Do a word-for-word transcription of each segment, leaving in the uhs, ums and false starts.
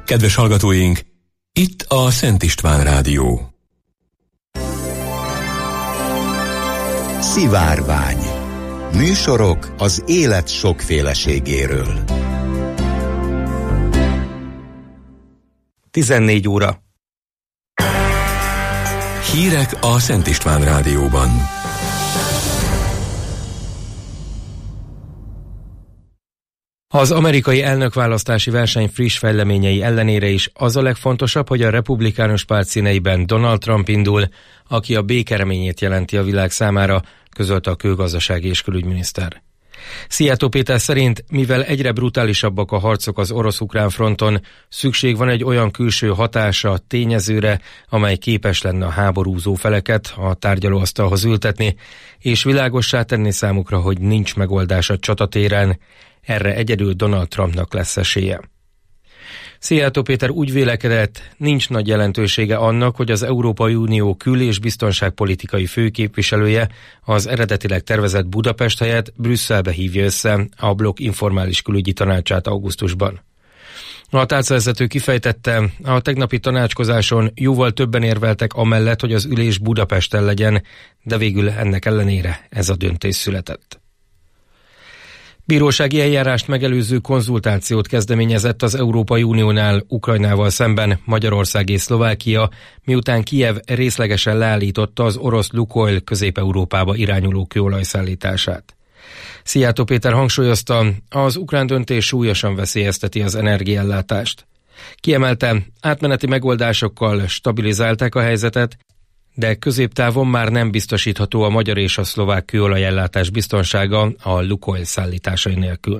Kedves hallgatóink, itt a Szent István Rádió. Szivárvány. Műsorok az élet sokféleségéről. tizennégy óra. Hírek a Szent István Rádióban. Az amerikai elnökválasztási verseny friss fejleményei ellenére is az a legfontosabb, hogy a republikánus párt színeiben Donald Trump indul, aki a béke reményét jelenti a világ számára, közölte a kőgazdasági és külügyminiszter. Szijjártó Péter szerint, mivel egyre brutálisabbak a harcok az orosz-ukrán fronton, szükség van egy olyan külső hatása, tényezőre, amely képes lenne a háborúzó feleket a tárgyalóasztalhoz ültetni, és világossá tenni számukra, hogy nincs megoldás a csatatéren. Erre egyedül Donald Trumpnak lesz esélye. Szijjártó Péter úgy vélekedett, nincs nagy jelentősége annak, hogy az Európai Unió kül- és biztonságpolitikai főképviselője az eredetileg tervezett Budapest helyett Brüsszelbe hívja össze a blokk informális külügyi tanácsát augusztusban. A tárcavezető kifejtette, a tegnapi tanácskozáson jóval többen érveltek amellett, hogy az ülés Budapesten legyen, de végül ennek ellenére ez a döntés született. Bírósági eljárást megelőző konzultációt kezdeményezett az Európai Uniónál Ukrajnával szemben Magyarország és Szlovákia, miután Kijev részlegesen leállította az orosz Lukoil Közép-Európába irányuló kőolajszállítását. Szijjártó Péter hangsúlyozta, az ukrán döntés súlyosan veszélyezteti az energiaellátást. Kiemelte, átmeneti megoldásokkal stabilizálták a helyzetet, de középtávon már nem biztosítható a magyar és a szlovák kőolajellátás biztonsága a Lukoil szállításai nélkül.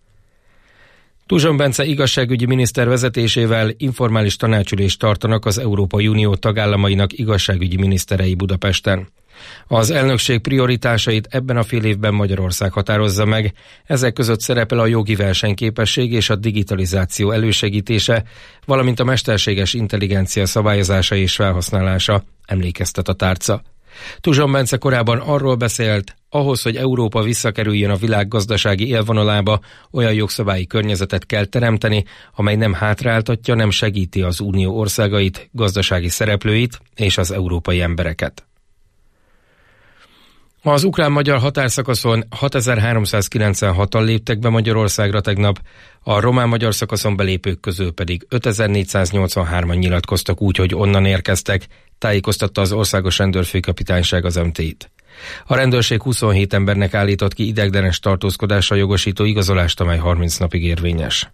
Tuzson Bence igazságügyi miniszter vezetésével informális tanácsülést tartanak az Európai Unió tagállamainak igazságügyi miniszterei Budapesten. Az elnökség prioritásait ebben a fél évben Magyarország határozza meg, ezek között szerepel a jogi versenyképesség és a digitalizáció elősegítése, valamint a mesterséges intelligencia szabályozása és felhasználása, emlékeztet a tárca. Tuzson Bence korábban arról beszélt, ahhoz, hogy Európa visszakerüljön a világ gazdasági élvonalába, olyan jogszabályi környezetet kell teremteni, amely nem hátráltatja, nem segíti az unió országait, gazdasági szereplőit és az európai embereket. Az ukrán-magyar határszakaszon hatezer-háromszázkilencvenhatan léptek be Magyarországra tegnap, a román-magyar szakaszon belépők közül pedig ötezer-négyszáznyolcvanhárman nyilatkoztak úgy, hogy onnan érkeztek, tájékoztatta az Országos Rendőrfőkapitányság az em té i-t. A rendőrség huszonhét embernek állított ki ideiglenes tartózkodásra jogosító igazolást, amely harminc napig érvényes.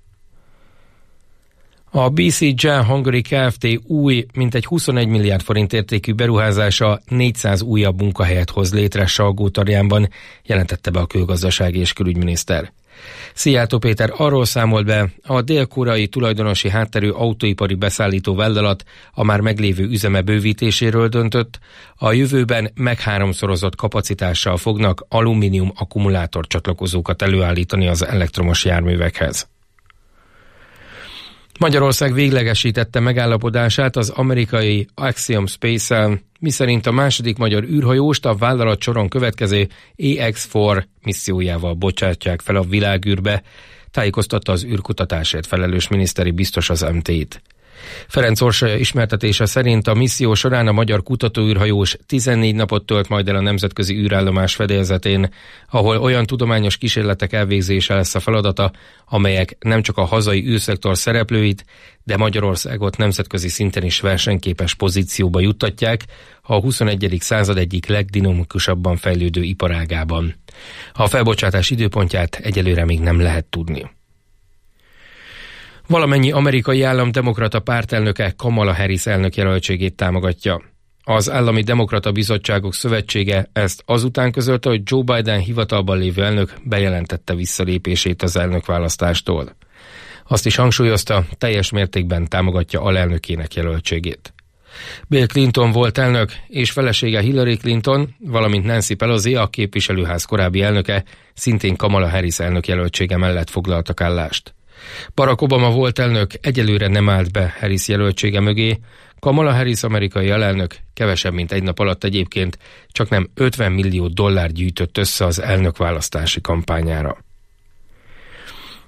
A bé cé Gen Hungary Kft. Új, mintegy huszonegy milliárd forint értékű beruházása négyszáz újabb munkahelyet hoz létre Salgótarjánban, jelentette be a kőgazdasági és külügyminiszter. Szijjártó Péter arról számolt be, a dél-koreai tulajdonosi hátterű autóipari beszállító vállalat a már meglévő üzeme bővítéséről döntött, a jövőben megháromszorozott kapacitással fognak alumínium akkumulátor csatlakozókat előállítani az elektromos járművekhez. Magyarország véglegesítette megállapodását az amerikai Axiom Space-el, miszerint a második magyar űrhajóst a vállalat soron következő á iksz négy missziójával bocsátják fel a világűrbe, tájékoztatta az űrkutatásért felelős miniszteri biztos az em té i-t. Ferenc Orsolya ismertetése szerint a misszió során a magyar kutatóűrhajós tizennégy napot tölt majd el a nemzetközi űrállomás fedélzetén, ahol olyan tudományos kísérletek elvégzése lesz a feladata, amelyek nem csak a hazai űrszektor szereplőit, de Magyarországot nemzetközi szinten is versenyképes pozícióba juttatják a huszonegyedik század egyik legdinamikusabban fejlődő iparágában. A felbocsátás időpontját egyelőre még nem lehet tudni. Valamennyi amerikai állam demokrata pártelnöke Kamala Harris elnökjelöltségét támogatja. Az Állami Demokrata Bizottságok Szövetsége ezt azután közölte, hogy Joe Biden hivatalban lévő elnök bejelentette visszalépését az elnökválasztástól. Azt is hangsúlyozta, teljes mértékben támogatja alelnökének jelöltségét. Bill Clinton volt elnök, és felesége Hillary Clinton, valamint Nancy Pelosi, a képviselőház korábbi elnöke, szintén Kamala Harris elnökjelöltsége mellett foglaltak állást. Barack Obama volt elnök egyelőre nem állt be Harris jelöltsége mögé, Kamala Harris amerikai alelnök kevesebb mint egy nap alatt egyébként csaknem ötven millió dollár gyűjtött össze az elnökválasztási kampányára.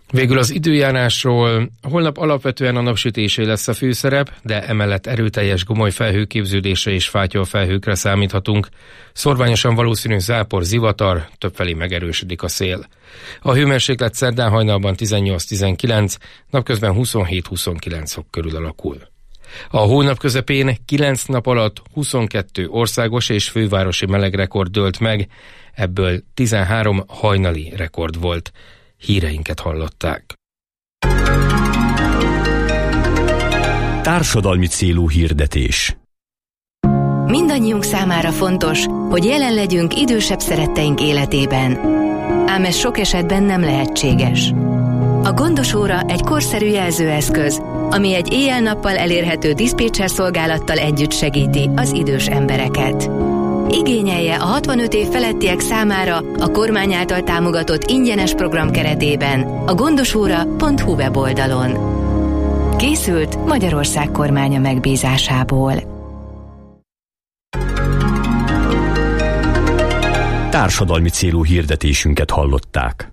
Végül az időjárásról. Holnap alapvetően a napsütésé lesz a főszerep, de emellett erőteljes gomoly felhőképződésre és fátyolfelhőkre számíthatunk. Szorványosan valószínű zápor, zivatar, többfelé megerősödik a szél. A hőmérséklet szerdán hajnalban tizennyolc-tizenkilenc, napközben huszonhét-huszonkilenc fok körül alakul. A hónap közepén kilenc nap alatt huszonkettő országos és fővárosi melegrekord dőlt meg, ebből tizenhárom hajnali rekord volt. Híreinket hallották. Társadalmi célú hirdetés. Mindannyiunk számára fontos, hogy jelen legyünk idősebb szeretteink életében. Ám ez sok esetben nem lehetséges. A Gondos Óra egy korszerű jelzőeszköz, ami egy éjjel-nappal elérhető diszpécser szolgálattal együtt segíti az idős embereket. Igényelje a hatvanöt év felettiek számára a kormány által támogatott ingyenes program keretében a gondosóra pont hu weboldalon. Készült Magyarország kormánya megbízásából. Társadalmi célú hirdetésünket hallották.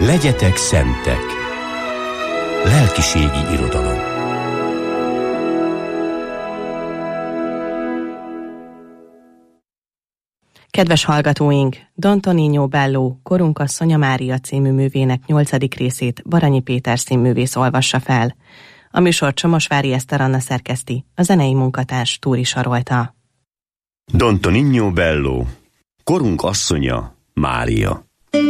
Legyetek szentek. Lelkiségi irodalom. Kedves hallgatóink, Don Tonino Bello, Korunk asszonya Mária című művének nyolcadik részét Baranyi Péter színművész olvassa fel. A műsor Csomosvári Eszter Anna szerkeszti, a zenei munkatárs Túri Sarolta. Don Tonino Bello, Korunk asszonya Mária.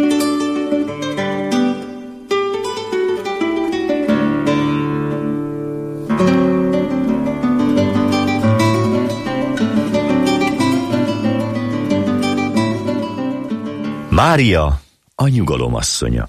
Mária, a nyugalom asszonya.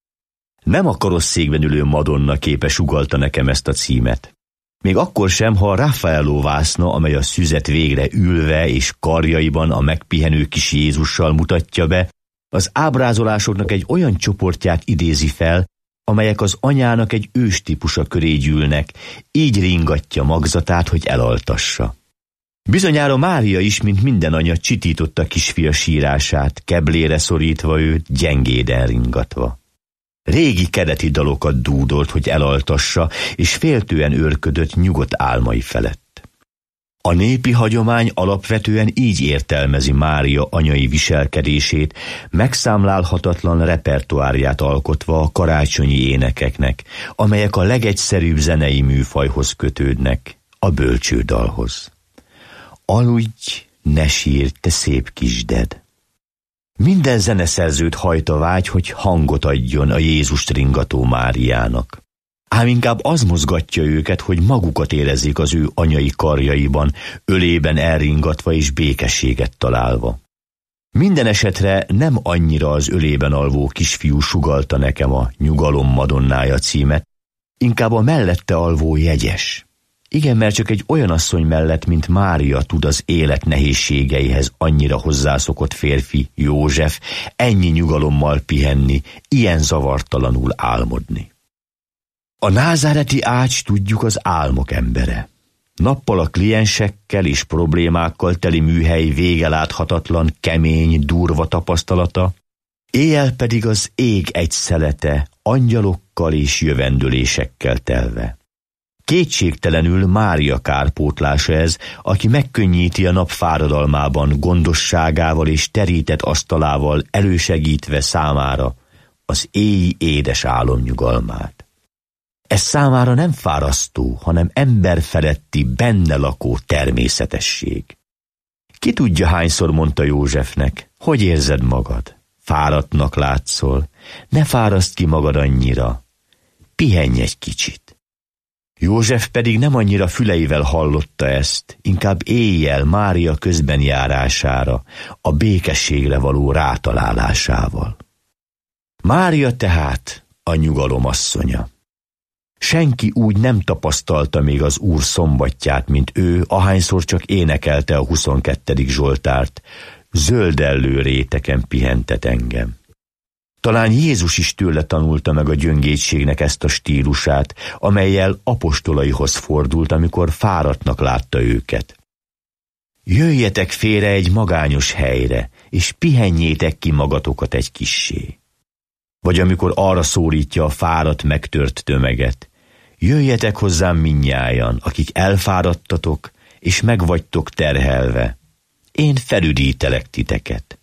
Nem a karosszékben ülő Madonna képe sugallta nekem ezt a címet. Még akkor sem, ha a Raffaello vászna, amely a szüzet végre ülve és karjaiban a megpihenő kis Jézussal mutatja be, az ábrázolásoknak egy olyan csoportját idézi fel, amelyek az anyának egy őstípusa köré gyűlnek, így ringatja magzatát, hogy elaltassa. Bizonyára Mária is, mint minden anya, csitította kisfia sírását, keblére szorítva őt, gyengéden ringatva. Régi kedeti dalokat dúdolt, hogy elaltassa, és féltően őrködött nyugodt álmai felett. A népi hagyomány alapvetően így értelmezi Mária anyai viselkedését, megszámlálhatatlan repertoárját alkotva a karácsonyi énekeknek, amelyek a legegyszerűbb zenei műfajhoz kötődnek, a bölcsődalhoz. Aludj, ne sírj, te szép kisded! Minden zeneszerzőt hajt a vágy, hogy hangot adjon a Jézust ringató Máriának. Ám inkább az mozgatja őket, hogy magukat érezzék az ő anyai karjaiban, ölében elringatva és békességet találva. Minden esetre nem annyira az ölében alvó kisfiú sugallta nekem a Nyugalom Madonnája címet, inkább a mellette alvó jegyes. Igen, mert csak egy olyan asszony mellett, mint Mária tud az élet nehézségeihez annyira hozzászokott férfi, József, ennyi nyugalommal pihenni, ilyen zavartalanul álmodni. A názáreti ács, tudjuk, az álmok embere. Nappal a kliensekkel és problémákkal teli műhely végeláthatatlan, kemény, durva tapasztalata, éjjel pedig az ég egy szelete, angyalokkal és jövendölésekkel telve. Kétségtelenül Mária kárpótlása ez, aki megkönnyíti a nap fáradalmában gondosságával és terített asztalával elősegítve számára az éji édes álomnyugalmát. Ez számára nem fárasztó, hanem emberfeletti, benne lakó természetesség. Ki tudja, hányszor mondta Józsefnek, hogy érzed magad? Fáradtnak látszol, ne fáraszd ki magad annyira, pihenj egy kicsit. József pedig nem annyira füleivel hallotta ezt, inkább éjjel Mária közben járására, a békességre való rátalálásával. Mária tehát a nyugalom asszonya. Senki úgy nem tapasztalta még az Úr szombatját, mint ő, ahányszor csak énekelte a huszonkettedik Zsoltárt, zöldellő réteken pihentet engem. Talán Jézus is tőle tanulta meg a gyöngétségnek ezt a stílusát, amellyel apostolaihoz fordult, amikor fáradtnak látta őket. Jöjjetek félre egy magányos helyre, és pihenjétek ki magatokat egy kissé. Vagy amikor arra szólítja a fáradt, megtört tömeget, jöjjetek hozzám mindnyájan, akik elfáradtatok, és megvagytok terhelve, én felüdítelek titeket.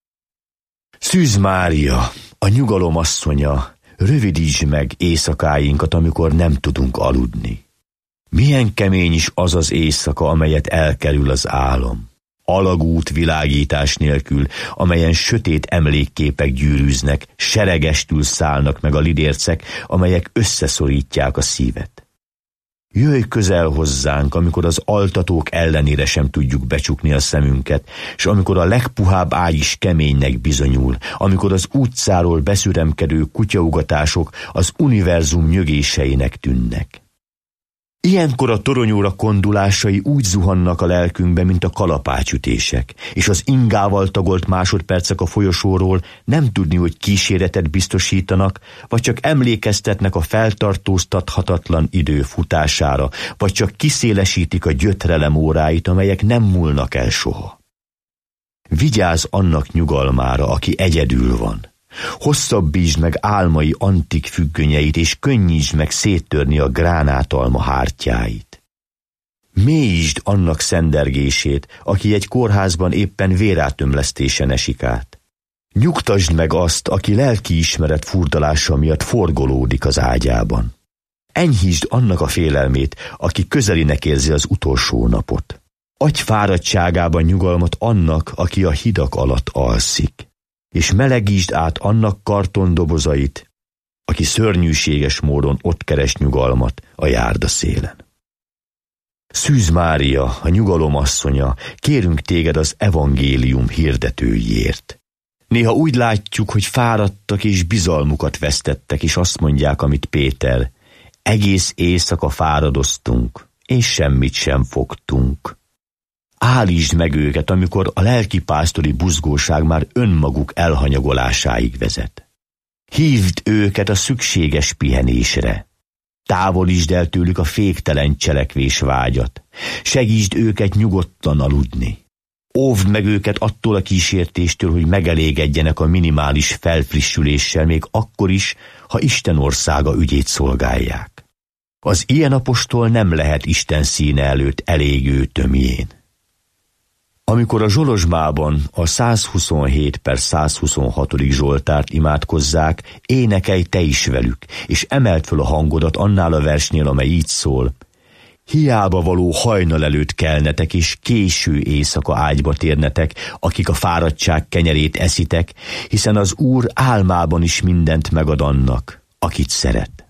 Szűz Mária, a nyugalom asszonya, rövidítsd meg éjszakáinkat, amikor nem tudunk aludni. Milyen kemény is az az éjszaka, amelyet elkerül az álom. Alagút világítás nélkül, amelyen sötét emlékképek gyűrűznek, seregestül szállnak meg a lidércek, amelyek összeszorítják a szívet. Jöjj közel hozzánk, amikor az altatók ellenére sem tudjuk becsukni a szemünket, és amikor a legpuhább ágy is keménynek bizonyul, amikor az utcáról beszüremkedő kutyaugatások az univerzum nyögéseinek tűnnek. Ilyenkor a toronyóra kondulásai úgy zuhannak a lelkünkbe, mint a kalapácsütések, és az ingával tagolt másodpercek a folyosóról nem tudni, hogy kíséretet biztosítanak, vagy csak emlékeztetnek a feltartóztathatatlan idő futására, vagy csak kiszélesítik a gyötrelem óráit, amelyek nem múlnak el soha. Vigyázz annak nyugalmára, aki egyedül van, Hosszabbítsd meg álmai antik függönyeit, és könnyítsd meg széttörni a gránátalma hártyáit. Mélyítsd annak szendergését, aki egy kórházban éppen vérátömlesztésen esik át. Nyugtasd meg azt, aki lelkiismeret furdalása miatt forgolódik az ágyában. Enyhítsd annak a félelmét, aki közelinek érzi az utolsó napot. Adj fáradtságában nyugalmat annak, aki a hidak alatt alszik, és melegítsd át annak kartondobozait, aki szörnyűséges módon ott keres nyugalmat a járda szélen. Szűz Mária, a nyugalom asszonya, kérünk téged az evangélium hirdetőiért. Néha úgy látjuk, hogy fáradtak és bizalmukat vesztettek, és azt mondják, amit Péter, egész éjszaka fáradoztunk, és semmit sem fogtunk. Állítsd meg őket, amikor a lelkipásztori buzgóság már önmaguk elhanyagolásáig vezet. Hívd őket a szükséges pihenésre. Távolítsd el tőlük a féktelen cselekvés vágyat. Segítsd őket nyugodtan aludni. Óvd meg őket attól a kísértéstől, hogy megelégedjenek a minimális felfrissüléssel, még akkor is, ha Isten országa ügyét szolgálják. Az ilyen apostol nem lehet Isten színe előtt elégő tömjén. Amikor a Zsolozsmában a százhuszonhét per százhuszonhatodik Zsoltárt imádkozzák, énekelj te is velük, és emeld föl a hangodat annál a versnél, amely így szól: hiába való hajnal előtt kelnetek, és késő éjszaka ágyba térnetek, akik a fáradtság kenyerét eszitek, hiszen az Úr álmában is mindent megad annak, akit szeret.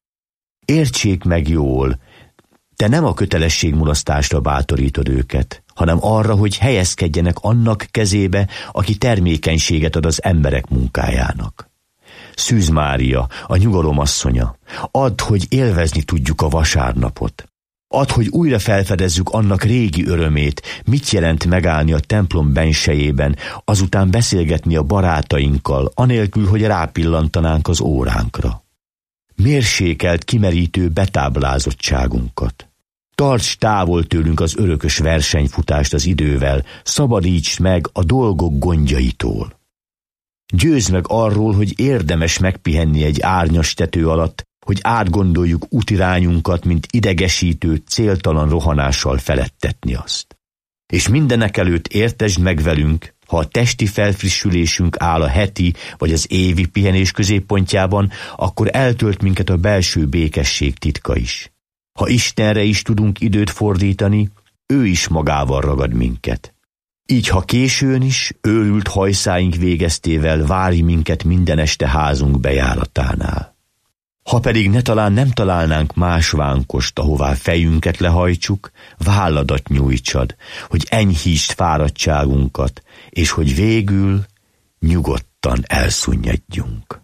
Értsék meg jól, te nem a kötelességmulasztásra bátorítod őket, hanem arra, hogy helyezkedjenek annak kezébe, aki termékenységet ad az emberek munkájának. Szűz Mária, a nyugalom asszonya, add, hogy élvezni tudjuk a vasárnapot. Add, hogy újra felfedezzük annak régi örömét, mit jelent megállni a templom bensejében, azután beszélgetni a barátainkkal, anélkül, hogy rápillantanánk az óránkra. Mérsékelt, kimerítő betáblázottságunkat. Tarts távol tőlünk az örökös versenyfutást az idővel, szabadíts meg a dolgok gondjaitól. Győzd meg arról, hogy érdemes megpihenni egy árnyas tető alatt, hogy átgondoljuk útirányunkat, mint idegesítő, céltalan rohanással feledtetni azt. És mindenekelőtt értesd meg velünk, ha a testi felfrissülésünk áll a heti vagy az évi pihenés középpontjában, akkor eltölt minket a belső békesség titka is. Ha Istenre is tudunk időt fordítani, ő is magával ragad minket. Így, ha későn is, őrült hajszáink végeztével várj minket minden este házunk bejáratánál. Ha pedig ne talán nem találnánk más vánkost, ahová fejünket lehajtsuk, válladat nyújtsad, hogy enyhítsd fáradtságunkat, és hogy végül nyugodtan elszunnyadjunk.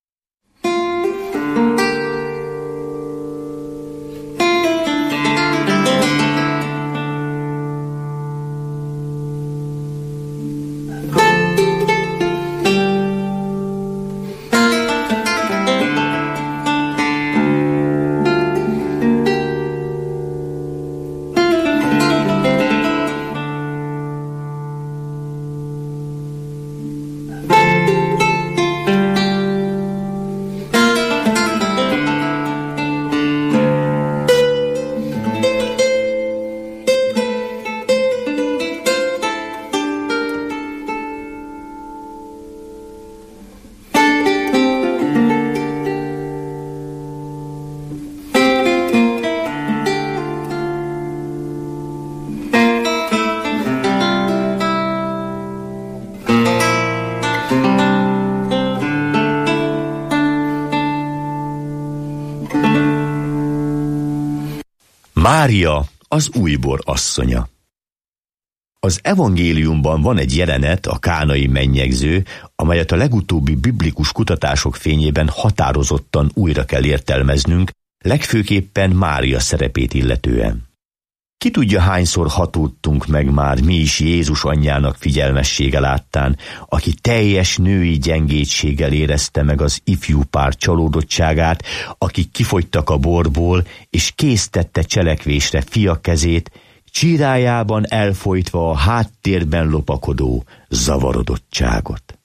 Mária, az újbor asszonya. Az evangéliumban van egy jelenet, a kánai mennyegző, amelyet a legutóbbi biblikus kutatások fényében határozottan újra kell értelmeznünk, legfőképpen Mária szerepét illetően. Ki tudja, hányszor hatódtunk meg már mi is Jézus anyjának figyelmessége láttán, aki teljes női gyengétséggel érezte meg az ifjú pár csalódottságát, akik kifogytak a borból, és késztette cselekvésre fia kezét, csírájában elfojtva a háttérben lopakodó zavarodottságot.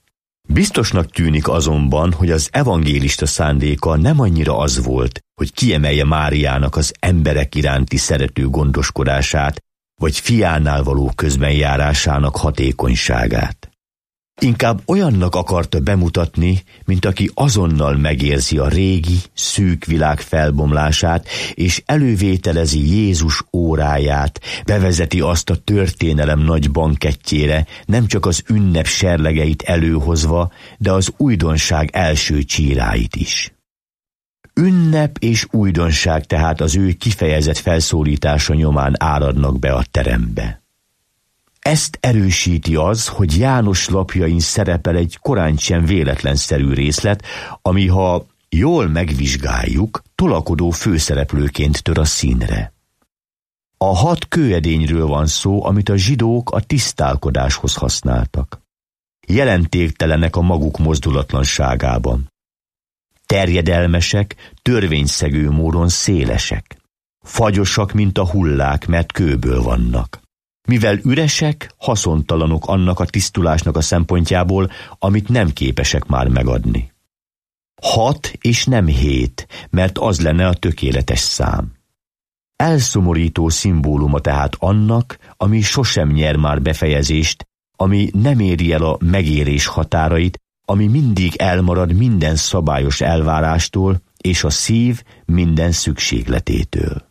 Biztosnak tűnik azonban, hogy az evangélista szándéka nem annyira az volt, hogy kiemelje Máriának az emberek iránti szerető gondoskodását, vagy fiánál való közbenjárásának hatékonyságát. Inkább olyannak akarta bemutatni, mint aki azonnal megérzi a régi, szűk világ felbomlását, és elővételezi Jézus óráját, bevezeti azt a történelem nagy bankettjére, nem csak az ünnep serlegeit előhozva, de az újdonság első csíráit is. Ünnep és újdonság tehát az ő kifejezett felszólítása nyomán áradnak be a terembe. Ezt erősíti az, hogy János lapjain szerepel egy korántsem véletlenszerű részlet, ami, ha jól megvizsgáljuk, tolakodó főszereplőként tör a színre. A hat kőedényről van szó, amit a zsidók a tisztálkodáshoz használtak. Jelentéktelenek a maguk mozdulatlanságában. Terjedelmesek, törvényszegő módon szélesek. Fagyosak, mint a hullák, mert kőből vannak. Mivel üresek, haszontalanok annak a tisztulásnak a szempontjából, amit nem képesek már megadni. Hat és nem hét, mert az lenne a tökéletes szám. Elszomorító szimbóluma tehát annak, ami sosem nyer már befejezést, ami nem éri el a megérés határait, ami mindig elmarad minden szabályos elvárástól, és a szív minden szükségletétől.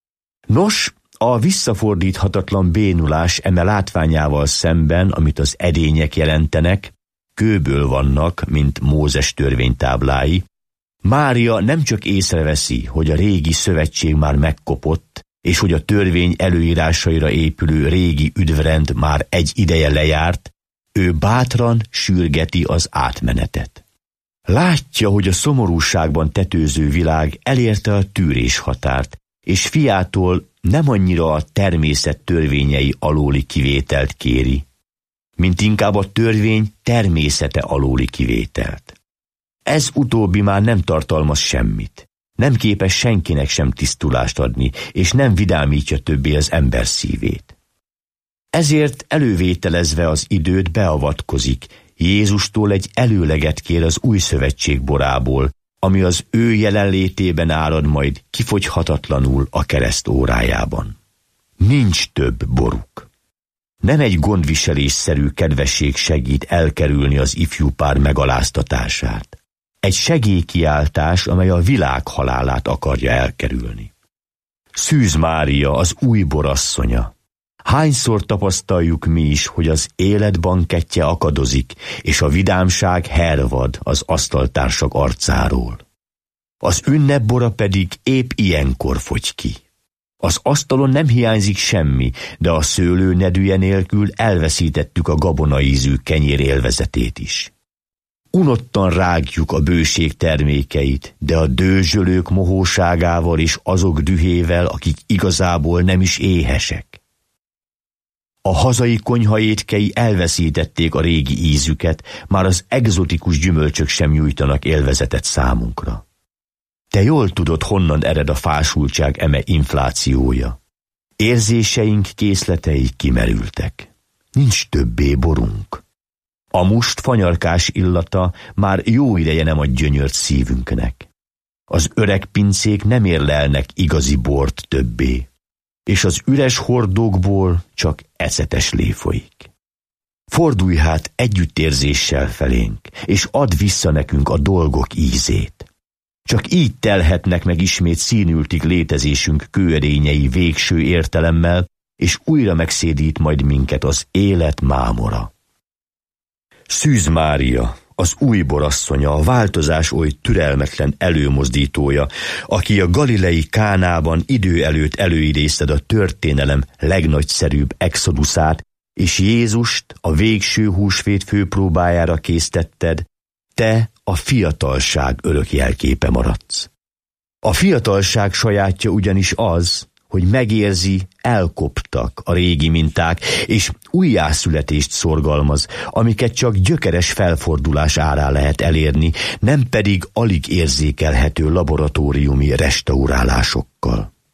Nos, a visszafordíthatatlan bénulás eme látványával szemben, amit az edények jelentenek, kőből vannak, mint Mózes törvénytáblái, Mária nem csak észreveszi, hogy a régi szövetség már megkopott, és hogy a törvény előírásaira épülő régi üdvrend már egy ideje lejárt, ő bátran sürgeti az átmenetet. Látja, hogy a szomorúságban tetőző világ elérte a tűrés határt, és fiától nem annyira a természet törvényei alóli kivételt kéri, mint inkább a törvény természete alóli kivételt. Ez utóbbi már nem tartalmaz semmit, nem képes senkinek sem tisztulást adni, és nem vidámítja többé az ember szívét. Ezért elővételezve az időt beavatkozik, Jézustól egy előleget kér az új szövetség borából, ami az ő jelenlétében árad majd kifogyhatatlanul a kereszt órájában. Nincs több boruk. Nem egy gondviselésszerű kedvesség segít elkerülni az ifjú pár megaláztatását. Egy segélykiáltás, amely a világ halálát akarja elkerülni. Szűz Mária, az új borasszonya. Hányszor tapasztaljuk mi is, hogy az élet bankettje akadozik, és a vidámság hervad az asztaltársak arcáról. Az ünnepbora pedig épp ilyenkor fogy ki. Az asztalon nem hiányzik semmi, de a szőlő nedűje nélkül elveszítettük a gabonaízű kenyér élvezetét is. Unottan rágjuk a bőség termékeit, de a dőzsölők mohóságával és azok dühével, akik igazából nem is éhesek. A hazai konyhaétkei elveszítették a régi ízüket, már az egzotikus gyümölcsök sem nyújtanak élvezetet számunkra. Te jól tudod, honnan ered a fásultság eme inflációja. Érzéseink, készletei kimerültek. Nincs többé borunk. A must fanyarkás illata már jó ideje nem ad gyönyört szívünknek. Az öreg pincék nem érlelnek igazi bort többé, és az üres hordókból csak ecetes lé folyik. Fordulj hát együttérzéssel felénk, és add vissza nekünk a dolgok ízét. Csak így telhetnek meg ismét színültig létezésünk kőerényei végső értelemmel, és újra megszédít majd minket az élet mámora. Szűz Mária, az új borasszonya, a változás oly türelmetlen előmozdítója, aki a galilei Kánában idő előtt előidézted a történelem legnagyszerűbb exoduszát, és Jézust a végső húsvét főpróbájára késztetted, te a fiatalság örök jelképe maradsz. A fiatalság sajátja ugyanis az, hogy megérzi, elkoptak a régi minták, és újjászületést szorgalmaz, amiket csak gyökeres felfordulás árán lehet elérni, nem pedig alig érzékelhető laboratóriumi restaurálásokkal.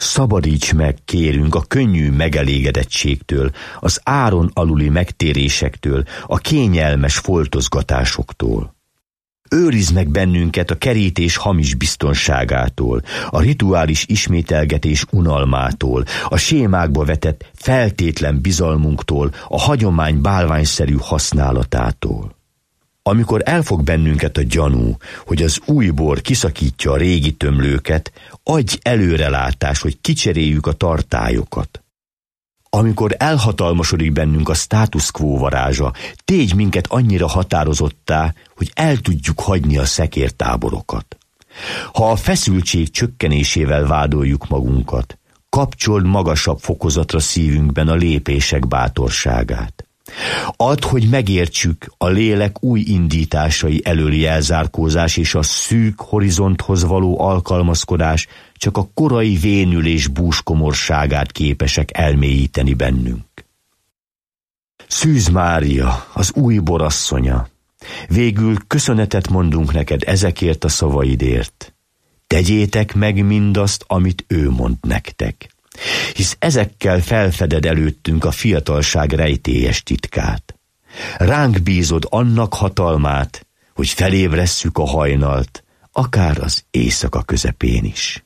Szabadíts meg, kérünk, a könnyű megelégedettségtől, az áron aluli megtérésektől, a kényelmes foltozgatásoktól. Őrizd meg bennünket a kerítés hamis biztonságától, a rituális ismételgetés unalmától, a sémákba vetett feltétlen bizalmunktól, a hagyomány bálványszerű használatától. Amikor elfog bennünket a gyanú, hogy az új bor kiszakítja a régi tömlőket, adj előrelátás, hogy kicseréljük a tartályokat. Amikor elhatalmasodik bennünk a status quo varázsa, tégy minket annyira határozottá, hogy el tudjuk hagyni a szekértáborokat. Ha a feszültség csökkenésével vádoljuk magunkat, kapcsold magasabb fokozatra szívünkben a lépések bátorságát. Add, hogy megértsük a lélek új indításai elöli elzárkózás és a szűk horizonthoz való alkalmazkodás csak a korai vénülés búskomorságát képesek elmélyíteni bennünk. Szűz Mária, az új borasszonya, végül köszönetet mondunk neked ezekért a szavaidért. Tegyétek meg mindazt, amit ő mond nektek, hisz ezekkel felfeded előttünk a fiatalság rejtélyes titkát. Ránk bízod annak hatalmát, hogy felébresszük a hajnalt, akár az éjszaka közepén is.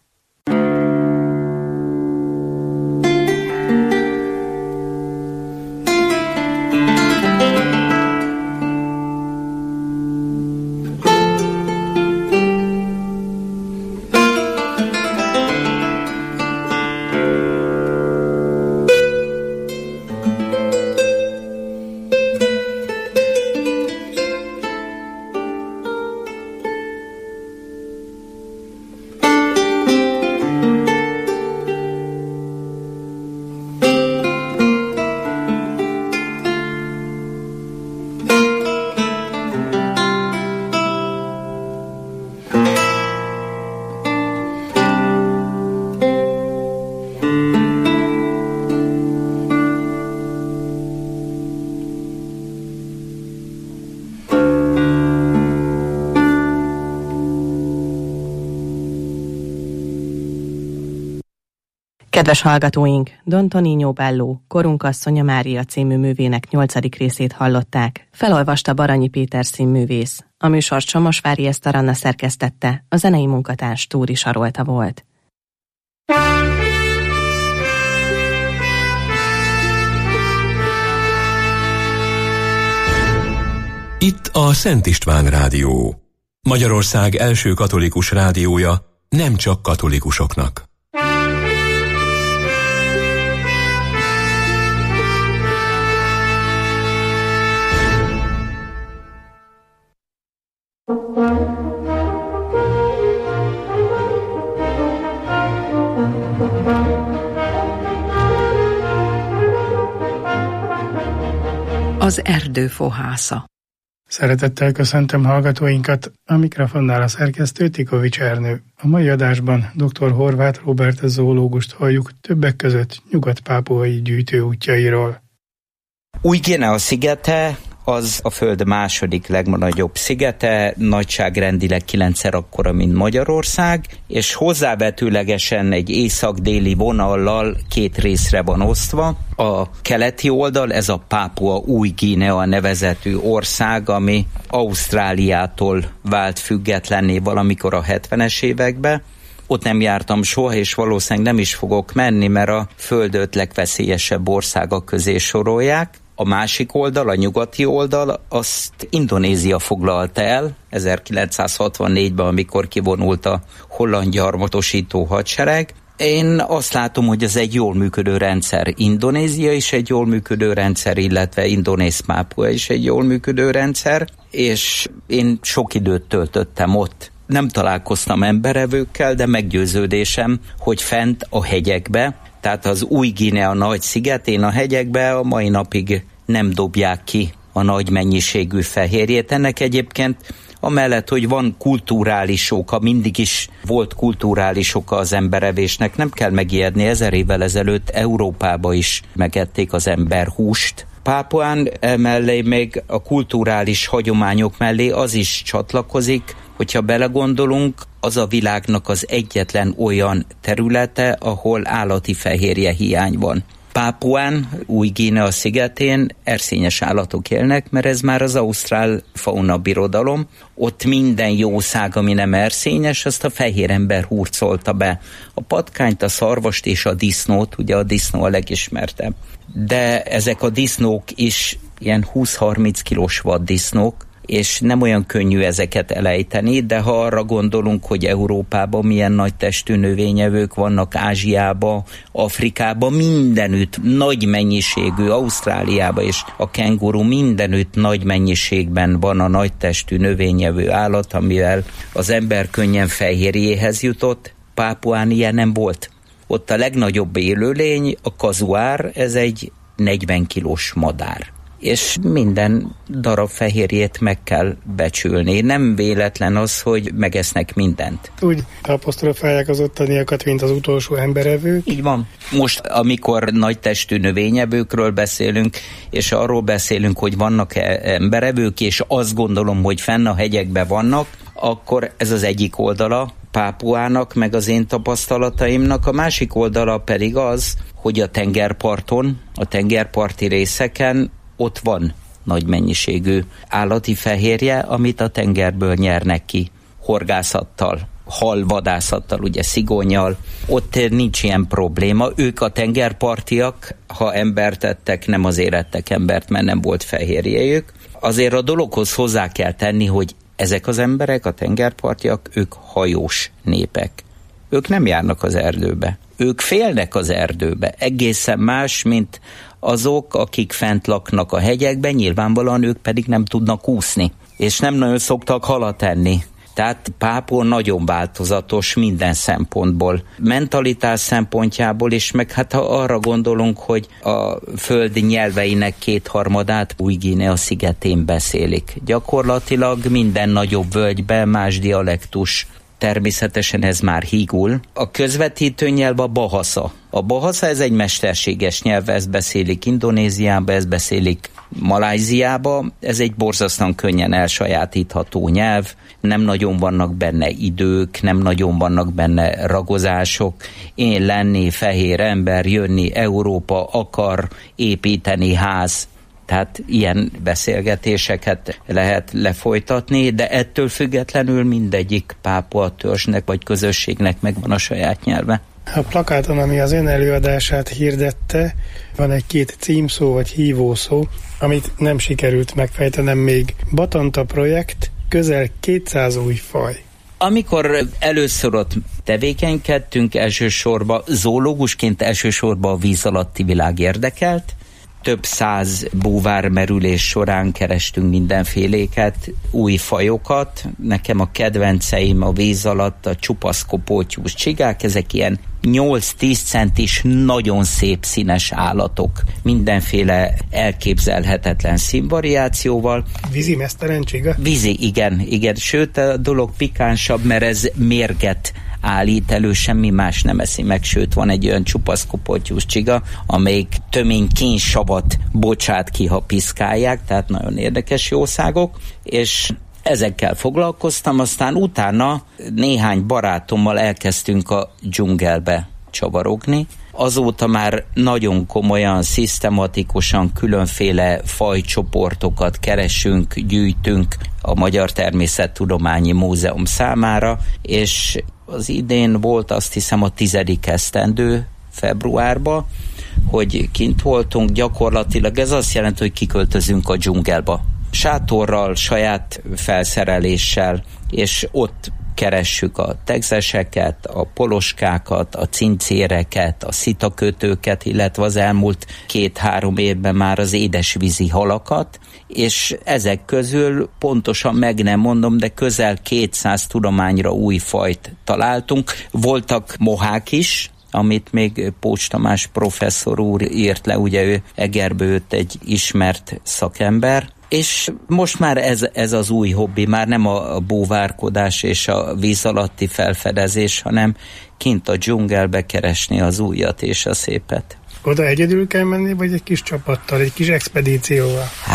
Kedves hallgatóink, Don Tonino Bello, Korunkasszonya Mária című művének nyolcadik részét hallották. Felolvasta Baranyi Péter színművész. A műsor Csomosvári Eszter Anna szerkesztette, a zenei munkatárs Túri Sarolta volt. Itt a Szent István Rádió. Magyarország első katolikus rádiója, nem csak katolikusoknak. Az erdő fohásza. Szeretettel köszöntöm hallgatóinkat, a mikrofonnál a szerkesztő Tikovics Ernő. A mai adásban dr. Horváth Róbert zoológust halljuk, többek között nyugat-pápuai gyűjtőútjairól. Új-Guinea szigete az a Föld második legnagyobb szigete, nagyságrendileg kilencszer akkora, mint Magyarország, és hozzávetőlegesen egy észak-déli vonallal két részre van osztva. A keleti oldal, ez a Pápua Új-Guinea nevezetű ország, ami Ausztráliától vált függetlenné valamikor a hetvenes években. Ott nem jártam soha, és valószínűleg nem is fogok menni, mert a Föld öt legveszélyesebb országa közé sorolják. A másik oldal, a nyugati oldal, azt Indonézia foglalta el ezerkilencszázhatvannégyben, amikor kivonult a holland gyarmatosító hadsereg. Én azt látom, hogy ez egy jól működő rendszer. Indonézia is egy jól működő rendszer, illetve Indonész Pápua is egy jól működő rendszer, és én sok időt töltöttem ott. Nem találkoztam emberevőkkel, de meggyőződésem, hogy fent a hegyekbe, tehát az Új-Guinea nagy szigetén a hegyekbe a mai napig nem dobják ki a nagy mennyiségű fehérjét. Ennek egyébként amellett, hogy van kulturális oka, mindig is volt kulturális oka az emberevésnek, nem kell megijedni, ezer évvel ezelőtt Európába is megették az ember húst. Pápuán emellé még a kulturális hagyományok mellé az is csatlakozik, Hogyha belegondolunk, az a világnak az egyetlen olyan területe, ahol állati fehérje hiány van. Pápuán, Új-Guinea szigetén erszényes állatok élnek, mert ez már az ausztrál fauna birodalom. Ott minden jószág, ami nem erszényes, azt a fehér ember hurcolta be. A patkányt, a szarvast és a disznót, ugye a disznó a legismertebb. De ezek a disznók is ilyen húsz-harminc kilós vaddisznók, és nem olyan könnyű ezeket elejteni, de ha arra gondolunk, hogy Európában milyen nagy testű növényevők vannak, Ázsiában, Afrikában, mindenütt nagy mennyiségű, Ausztráliában és a kenguru mindenütt nagy mennyiségben van a nagy testű növényevő állat, amivel az ember könnyen fehérjéhez jutott. Pápuán ilyen nem volt. Ott a legnagyobb élőlény, a kazuár, ez egy negyven kilós madár. És minden darab fehérjét meg kell becsülni. Nem véletlen az, hogy megesznek mindent. Úgy apostrofálják az ottaniakat, mint az utolsó emberevők. Így van. Most, amikor nagy testű növényevőkről beszélünk, és arról beszélünk, hogy vannak emberevők, és azt gondolom, hogy fenn a hegyekben vannak, akkor ez az egyik oldala Pápuának, meg az én tapasztalataimnak. A másik oldala pedig az, hogy a tengerparton, a tengerparti részeken ott van nagy mennyiségű állati fehérje, amit a tengerből nyernek ki horgászattal, halvadászattal, ugye szigonnyal. Ott nincs ilyen probléma. Ők a tengerpartiak, ha embert ettek, nem azért ettek embert, mert nem volt fehérjéjük. Azért a dologhoz hozzá kell tenni, hogy ezek az emberek, a tengerpartiak, ők hajós népek. Ők nem járnak az erdőbe. Ők félnek az erdőbe. Egészen más, mint azok, akik fent laknak a hegyekben, nyilvánvalóan ők pedig nem tudnak úszni, és nem nagyon szoktak halat enni. Tehát Pápuán nagyon változatos minden szempontból. Mentalitás szempontjából is, meg hát ha arra gondolunk, hogy a föld nyelveinek kétharmadát Új-Guinea szigetén beszélik. Gyakorlatilag minden nagyobb völgyben más dialektus. Természetesen ez már hígul. A közvetítő nyelv a bahasa. A bahasa ez egy mesterséges nyelv, ezt beszélik Indonéziában, ezt beszélik Malajziában. Ez egy borzasztóan könnyen elsajátítható nyelv. Nem nagyon vannak benne idők, nem nagyon vannak benne ragozások. Én lenni fehér ember, jönni Európa, akar építeni ház. Tehát ilyen beszélgetéseket lehet lefolytatni, de ettől függetlenül mindegyik pápua törzsnek vagy közösségnek megvan a saját nyelve. A plakáton, ami az ön előadását hirdette, van egy két címszó vagy hívószó, amit nem sikerült megfejtenem még. Batanta projekt, közel kétszáz új faj. Amikor először ott tevékenykedtünk, elsősorban zoológusként elsősorban a víz alatti világ érdekelt. Több száz búvármerülés során kerestünk mindenféléket, új fajokat. Nekem a kedvenceim a víz alatt a csupaszkopótyús csigák, ezek ilyen nyolc-tíz centis, nagyon szép színes állatok, mindenféle elképzelhetetlen színvariációval. Vízi mesztelen csiga? Vízi, igen, igen. Sőt, a dolog pikánsabb, mert ez mérget állít elő, semmi más nem eszi meg, sőt van egy olyan csupaszkopottyús csiga, amelyik tömény kínsavat bocsát ki, ha piszkálják, tehát nagyon érdekes jószágok, és ezekkel foglalkoztam, aztán utána néhány barátommal elkezdtünk a dzsungelbe csavarogni. Azóta már nagyon komolyan, szisztematikusan különféle fajcsoportokat keresünk, gyűjtünk a Magyar Természettudományi Múzeum számára, és az idén volt azt hiszem a tizedik esztendő februárban, hogy kint voltunk, gyakorlatilag ez azt jelenti, hogy kiköltözünk a dzsungelba. Sátorral, saját felszereléssel, és ott keressük a tegzeseket, a poloskákat, a cincéreket, a szitakötőket, illetve az elmúlt két-három évben már az édesvízi halakat, és ezek közül pontosan meg nem mondom, de közel kétszáz tudományra új fajt találtunk. Voltak mohák is, amit még Pócs Tamás professzor úr írt le, ugye ő Egerből jött egy ismert szakember, és most már ez, ez az új hobbi, már nem a búvárkodás és a víz alatti felfedezés, hanem kint a dzsungelbe keresni az újat és a szépet. Oda egyedül kell menni, vagy egy kis csapattal, egy kis expedícióval?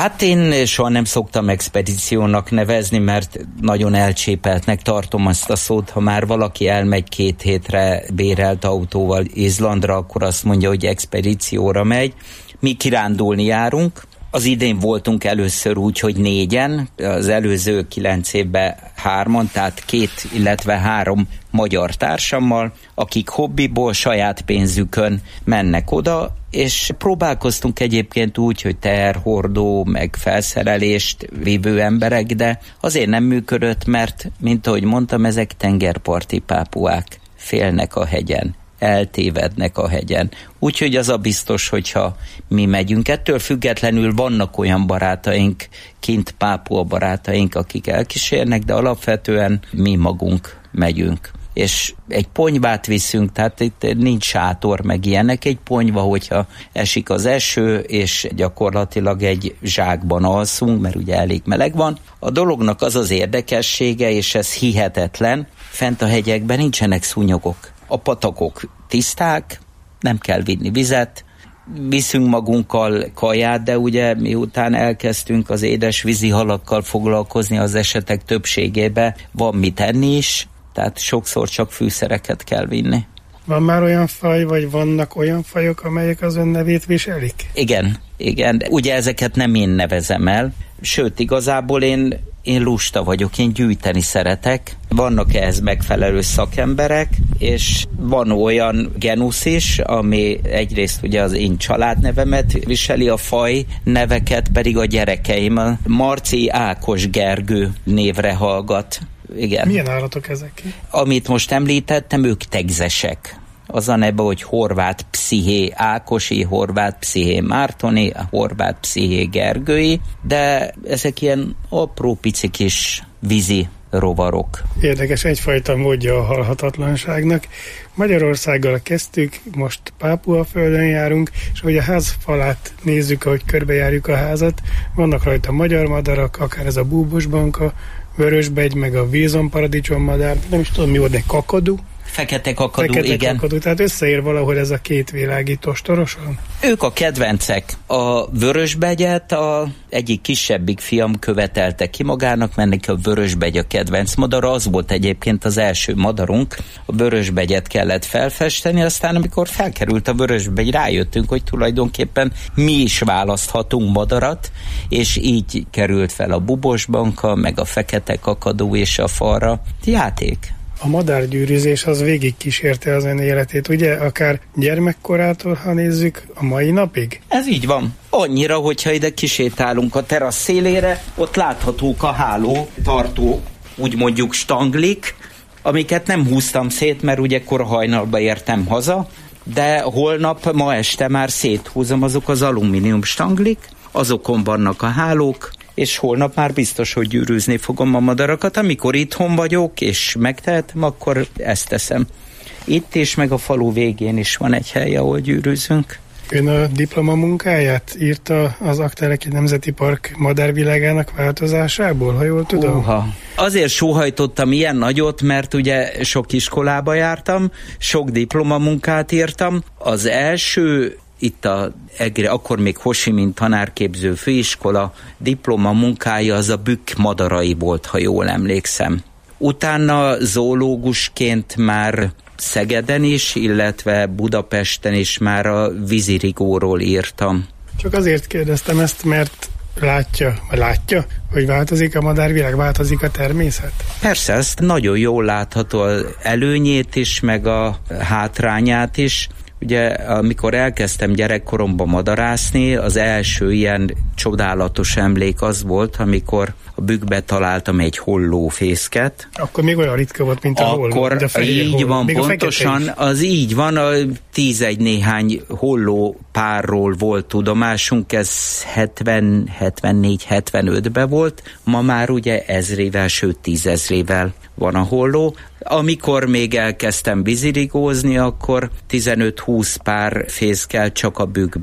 Hát én soha nem szoktam expedíciónak nevezni, mert nagyon elcsépeltnek tartom azt a szót, ha már valaki elmegy két hétre bérelt autóval Izlandra, akkor azt mondja, hogy expedícióra megy. Mi kirándulni járunk. Az idén voltunk először úgy, hogy négyen, az előző kilenc évben hárman, tehát két, illetve három magyar társammal, akik hobbiból, saját pénzükön mennek oda, és próbálkoztunk egyébként úgy, hogy teherhordó, meg felszerelést vívő emberek, de azért nem működött, mert, mint ahogy mondtam, ezek tengerparti pápuák, félnek a hegyen, eltévednek a hegyen. Úgyhogy az a biztos, hogyha mi megyünk. Ettől függetlenül vannak olyan barátaink, kint Pápua barátaink, akik elkísérnek, de alapvetően mi magunk megyünk. És egy ponyvát viszünk, tehát itt nincs sátor meg ilyenek, egy ponyva, hogyha esik az eső, és gyakorlatilag egy zsákban alszunk, mert ugye elég meleg van. A dolognak az az érdekessége, és ez hihetetlen, fent a hegyekben nincsenek szúnyogok. A patakok tiszták, nem kell vinni vizet, viszünk magunkkal kaját, de ugye miután elkezdtünk az édes vízi halakkal foglalkozni, az esetek többségében van mit enni is, tehát sokszor csak fűszereket kell vinni. Van már olyan faj, vagy vannak olyan fajok, amelyek az ön nevét viselik? Igen, igen. Ugye ezeket nem én nevezem el, sőt, igazából én, én lusta vagyok, én gyűjteni szeretek. Vannak ehhez megfelelő szakemberek, és van olyan genusz is, ami egyrészt ugye az én családnevemet viseli, a faj neveket pedig a gyerekeim. A Marci Ákos Gergő névre hallgat. Igen. Milyen állatok ezek? Amit most említettem, ők tegzesek. Az a neve, hogy Horváth Psziché Ákosi, Horváth Psziché Mártoni, Horváth Psziché Gergői, de ezek ilyen apró pici kis vízi rovarok. Érdekes, egyfajta módja a halhatatlanságnak. Magyarországgal kezdtük, most Pápua földön járunk, és hogy a ház falát nézzük, ahogy körbejárjuk a házat, vannak rajta magyar madarak, akár ez a búbosbanka, vörösbegy, meg a vízonparadicsommadár, nem is tudom mi volt, egy kakadu. Fekete kakadu, Fekete igen. Kakadu, tehát összeér valahol ez a két világító storoson? Ők a kedvencek. A vörösbegyet a egyik kisebbik fiam követelte ki magának, mert neki a vörösbegy a kedvenc madara, az volt egyébként az első madarunk. A vörösbegyet kellett felfesteni, aztán amikor felkerült a vörösbegy, rájöttünk, hogy tulajdonképpen mi is választhatunk madarat, és így került fel a bubosbanka, meg a fekete kakadu és a falra. Játék. A madárgyűrűzés az végig kísérte az ön életét, ugye? Akár gyermekkorától, ha nézzük, a mai napig? Ez így van. Annyira, hogyha ide kisétálunk a terasz szélére, ott láthatók a háló tartó, úgy mondjuk stanglik, amiket nem húztam szét, mert ugye kora hajnalba értem haza, de holnap, ma este már széthúzom, azok az alumínium stanglik, azokon vannak a hálók, és holnap már biztos, hogy gyűrűzni fogom a madarakat. Amikor itthon vagyok, és megtehetem, akkor ezt teszem. Itt és meg a falu végén is van egy hely, ahol gyűrűzünk. Ön a diplomamunkáját írta az Aggteleki Nemzeti Park madárvilágának változásából, ha jól tudom? Uha. Azért sóhajtottam ilyen nagyot, mert ugye sok iskolába jártam, sok diplomamunkát írtam. Az első itt a Egre, akkor még Ho Chi Minh tanárképző főiskola diploma munkája az a bükk madarai volt, ha jól emlékszem. Utána zoológusként már Szegeden is, illetve Budapesten is már a vízirigóról írtam. Csak azért kérdeztem ezt, mert látja, vagy látja, hogy változik a madárvilág, változik a természet? Persze, ezt nagyon jól látható az előnyét is, meg a hátrányát is. Ugye, amikor elkezdtem gyerekkoromban madarászni, az első ilyen csodálatos emlék az volt, amikor a bükkbe találtam egy hollófészket. Akkor még olyan ritka volt, mint a holló. Akkor így holló. Van, még pontosan, az így van, a tízegy néhány holló párról volt tudomásunk, ez hetven, hetvennégy, hetvenötben volt, ma már ugye ezrével, sőt tízezrével van a holló. Amikor még elkezdtem vízirigózni, akkor tizenöt-húsz pár fészkel csak a bükkbe.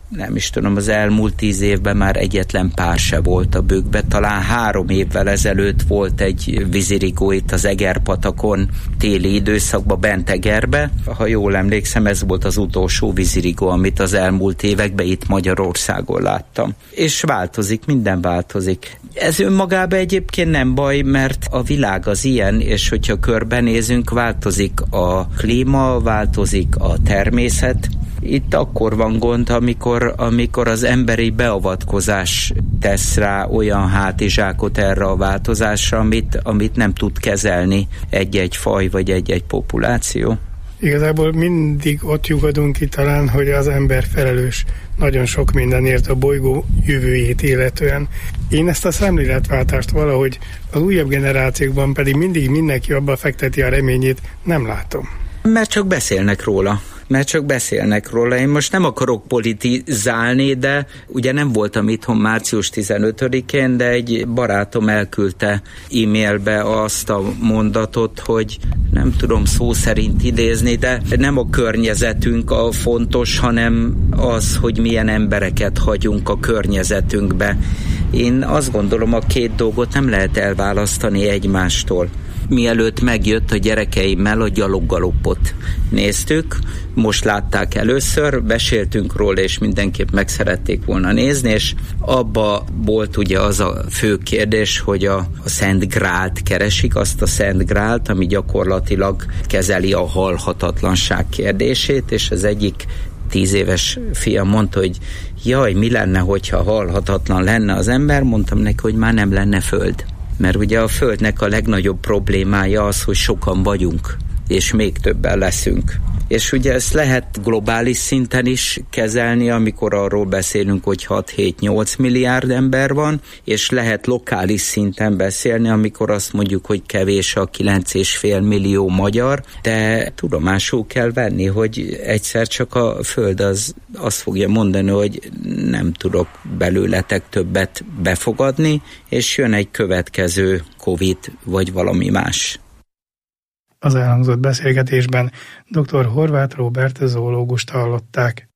nem is tudom, az elmúlt tíz évben már egyetlen pár se volt a bükkbe. Talán három évvel ezelőtt volt egy vízirigó itt az Egerpatakon téli időszakban bent Egerbe. Ha jól emlékszem, ez volt az utolsó vízirigó, amit az elmúlt években itt Magyarországon láttam. És változik, minden változik. Ez önmagában egyébként nem baj, mert a világ az ilyen, és hogyha körbenézünk, változik a klíma, változik a természet. Itt akkor van gond, amikor, amikor az emberi beavatkozás tesz rá olyan hátizsákot erre a változásra, amit, amit nem tud kezelni egy-egy faj vagy egy-egy populáció. Igazából mindig ott lyukadunk ki talán, hogy az ember felelős nagyon sok mindenért a bolygó jövőjét illetően. Én ezt a szemléletváltást valahogy az újabb generációkban pedig mindig mindenki abba fekteti a reményét, nem látom. Mert csak beszélnek róla. Mert csak beszélnek róla. Én most nem akarok politizálni, de ugye nem voltam itthon március tizenötödikén, de egy barátom elküldte e-mailbe azt a mondatot, hogy nem tudom szó szerint idézni, de nem a környezetünk a fontos, hanem az, hogy milyen embereket hagyunk a környezetünkbe. Én azt gondolom, a két dolgot nem lehet elválasztani egymástól. Mielőtt megjött a gyerekeimmel, a gyaloggaloppot néztük, most látták először, beszéltünk róla, és mindenképp meg szerették volna nézni, és abba volt ugye az a fő kérdés, hogy a, a Szent Grált keresik, azt a Szent Grált, ami gyakorlatilag kezeli a halhatatlanság kérdését, és az egyik tíz éves fiam mondta, hogy jaj, mi lenne, hogyha halhatatlan lenne az ember, mondtam neki, hogy már nem lenne föld. Mert ugye a Földnek a legnagyobb problémája az, hogy sokan vagyunk, és még többen leszünk. És ugye ezt lehet globális szinten is kezelni, amikor arról beszélünk, hogy hat-hét-nyolc milliárd ember van, és lehet lokális szinten beszélni, amikor azt mondjuk, hogy kevés a kilenc és fél millió magyar, de tudomásul kell venni, hogy egyszer csak a Föld az azt fogja mondani, hogy nem tudok belőletek többet befogadni, és jön egy következő Covid vagy valami más. Az elhangzott beszélgetésben dr. Horváth Róbert zoológust hallották.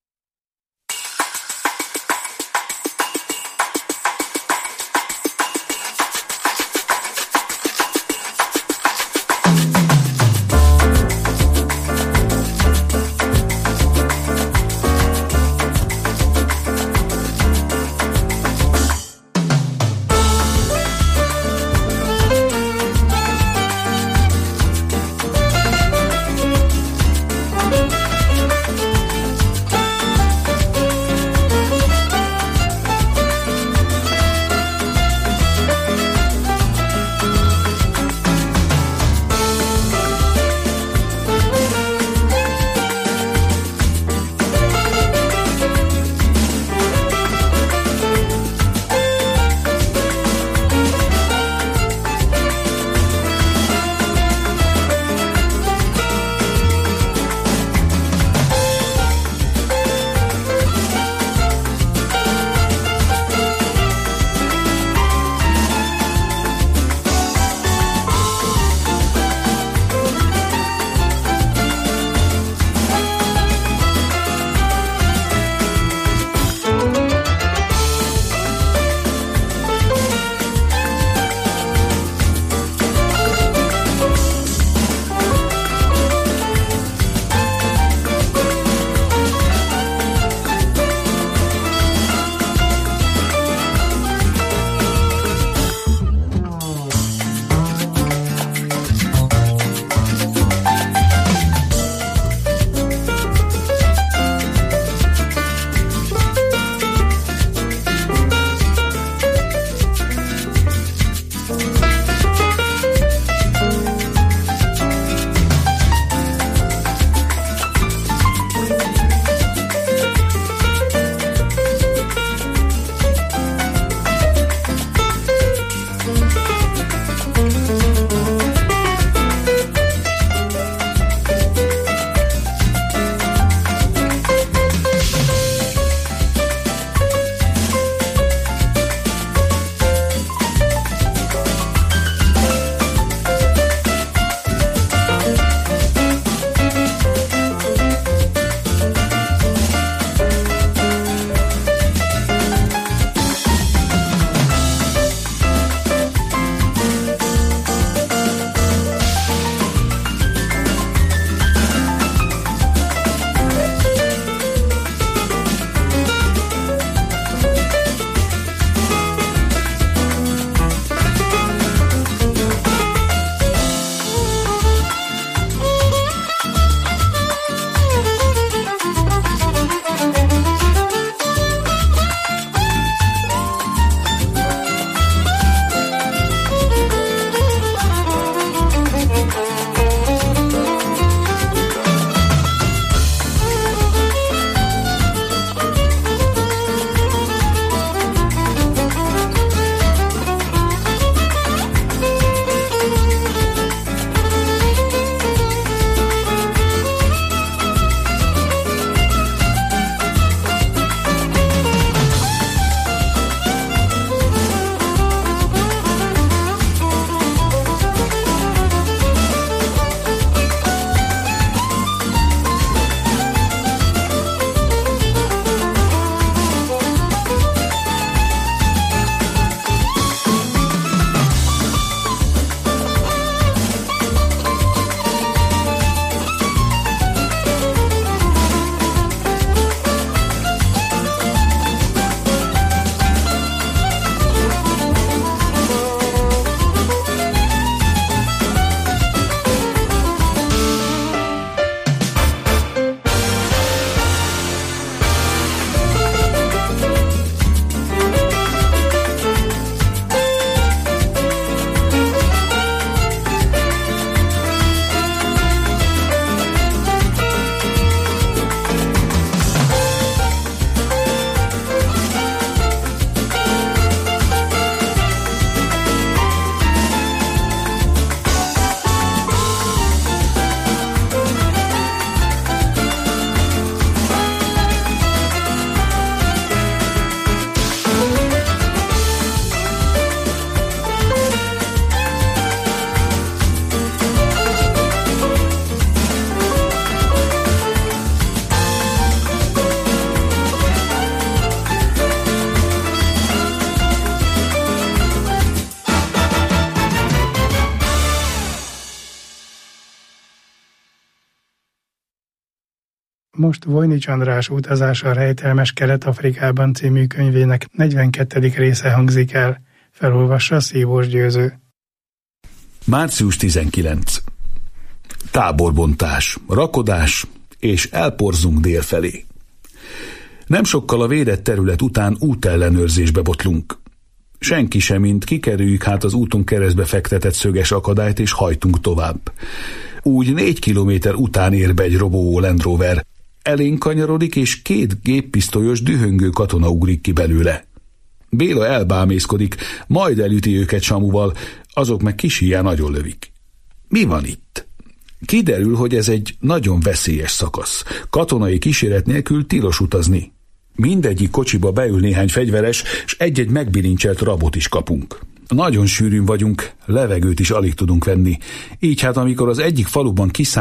most Vojnics András Utazása rejtelmes Kelet-Afrikában című könyvének negyvenkettedik része hangzik el. Felolvassa Szívós Győző. március tizenkilencedike. Táborbontás, rakodás, és elporzunk délfelé. Nem sokkal a védett terület után útellenőrzésbe botlunk. Senki sem, mint kikerüljük hát az úton keresztbe fektetett szöges akadályt, és hajtunk tovább. Úgy négy kilométer után ér be egy robogó Land Rover. Elénk kanyarodik, és két géppisztolyos dühöngő katona ugrik ki belőle. Béla elbámészkodik, majd elüti őket samuval, azok meg kis híján nagyon lövik. Mi van itt? Kiderül, hogy ez egy nagyon veszélyes szakasz. Katonai kíséret nélkül tilos utazni. Mindegyik kocsiba beül néhány fegyveres, és egy-egy megbilincselt rabot is kapunk. Nagyon sűrűn vagyunk, levegőt is alig tudunk venni. Így hát amikor az egyik faluban kiszállunk,